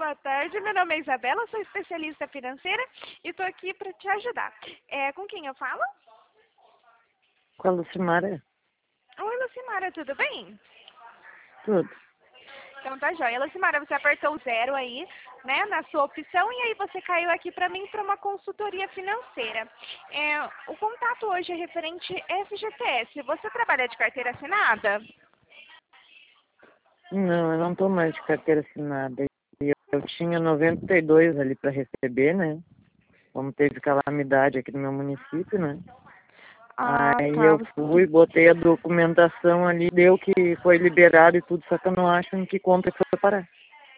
boa tarde. Meu nome é Isabela, sou especialista financeira e estou aqui para te ajudar. Com quem eu falo? Com a Lucimara? Oi, Lucimara, tudo bem? Tudo. Então tá jóia. Lucimara, você apertou o 0 aí, né, na sua opção e aí você caiu aqui para mim para uma consultoria financeira. O contato hoje é referente FGTS. Você trabalha de carteira assinada? Não, eu não tô mais de carteira assinada. E eu tinha 92 ali para receber, né? Como teve calamidade aqui no meu município, né? Ah, Aí tá. eu fui, botei a documentação ali, deu que foi liberado e tudo, só que eu não acho em que conta que foi parar.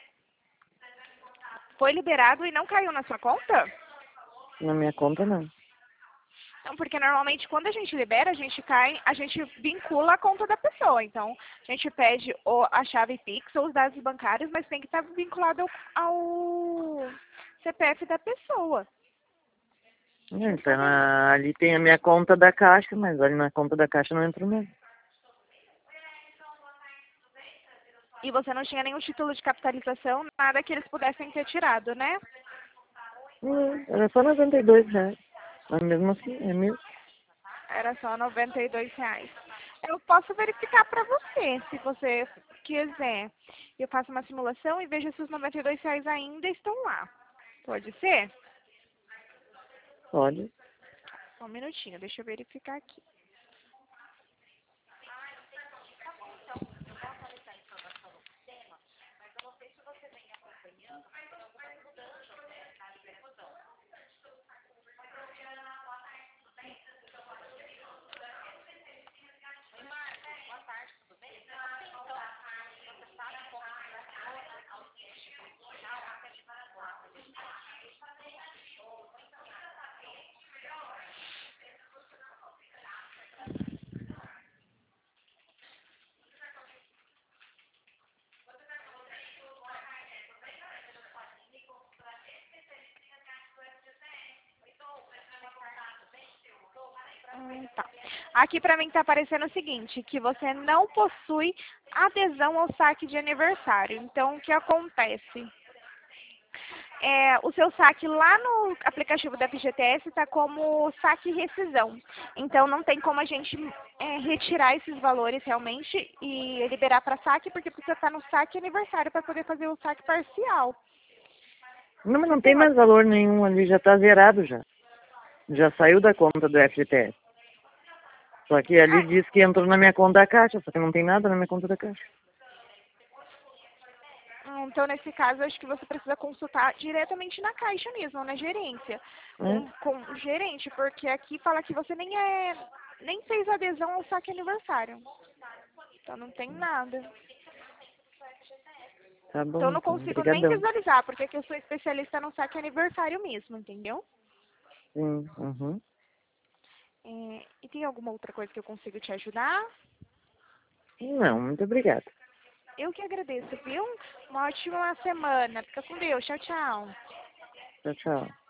Foi liberado e não caiu na sua conta? Na minha conta, não. Não, porque normalmente quando a gente libera, a gente vincula a conta da pessoa. Então, a gente pede a chave Pix ou os dados bancários, mas tem que estar vinculado ao CPF da pessoa. Deixa eu só Então, ver. ali tem a minha conta da Caixa, mas ali na conta da Caixa não entrou mesmo. E você não tinha nenhum título de capitalização, nada que eles pudessem ter tirado, né? Era só R$ 92. Mas mesmo assim, é mesmo. Era só R$ 92. Eu posso verificar para você, se você quiser. Eu faço uma simulação e vejo se os R$ 92 ainda estão lá. Pode ser? Pode. Só um minutinho, deixa eu verificar aqui. Tá. Aqui para mim está aparecendo o seguinte, que você não possui adesão ao saque de aniversário. Então, o que acontece? O seu saque lá no aplicativo da FGTS está como saque rescisão. Então, não tem como a gente retirar esses valores realmente e liberar para saque, porque precisa estar no saque aniversário para poder fazer o saque parcial. Não, mas Você não tem tem uma... mais valor nenhum ali, já tá zerado já. Já saiu da conta do FGTS. Só que ali diz que entrou na minha conta da Caixa, só que não tem nada na minha conta da Caixa. Então, nesse caso, acho que você precisa consultar diretamente na Caixa mesmo, na gerência, É? com o gerente, porque aqui fala que você nem fez adesão ao saque aniversário. Então, não tem nada. Tá Então, eu bom, não então. consigo nem Obrigadão. visualizar, porque aqui eu sou especialista no saque aniversário mesmo, entendeu? Sim, uhum. E tem alguma outra coisa que eu consigo te ajudar? Não, muito obrigada. Eu que agradeço, viu? Uma ótima semana. Fica com Deus. Tchau, tchau. Tchau, tchau.